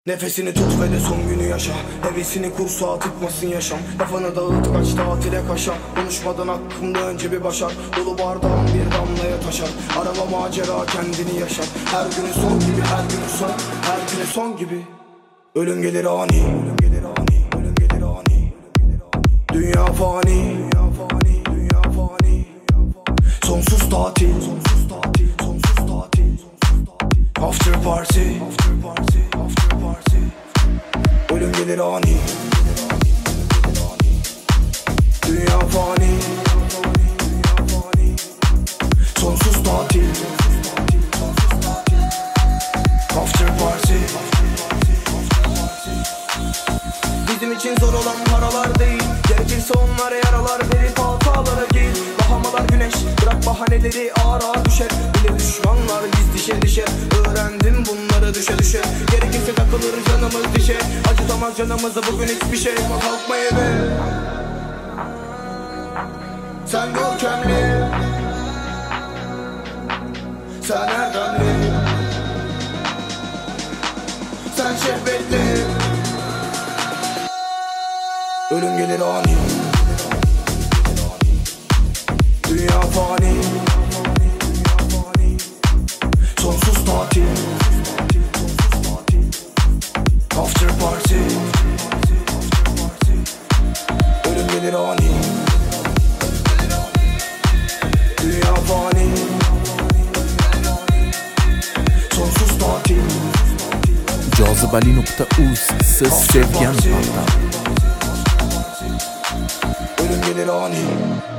Nefesini tut ve de son günü yaşa. Hevesini kursağa tıkmasın yaşam. Kafanı dağıt kaç tatile kaşa. Konuşmadan hakkında önce bir başar. Dolu bardağın bir damlaya taşar. Araba macera kendini yaşar. Her günün son gibi, her günün son. Her günün son gibi. Ölüm gelir ani. Ölüm gelir ani. Ölüm gelir ani. Dünya fani. Dünya fani. Dünya fani. Sonsuz tatil. Sonsuz tatil. Sonsuz tatil. After party. After party. After party. Ölüm gelir ani. Dünya fani. Sonsuz tatil. After party. Bizim için zor olan paralar değil. Gerekirse onlara yaralar verip hatalara giy. Bahamalar güneş, bırak bahaneleri ağır ağır düşer. Bile düşmanlar biz dişe dişe. Öğrendim bunları düşe düşe. Gerekirse takılır canımız dişe. Acıtamaz canımızı bugün hiçbir şey. Kalkma eve. Sen görkemli. Sen erdemli. Sen şehvetli. Ölüm gelir ani. Dünya fani. Sonsuz tatil. After party. Ölüm gelir ani. Dünya fani. Sonsuz tatil. Cazibeli.uz Siz sevgan halda. Ölüm gelir ani.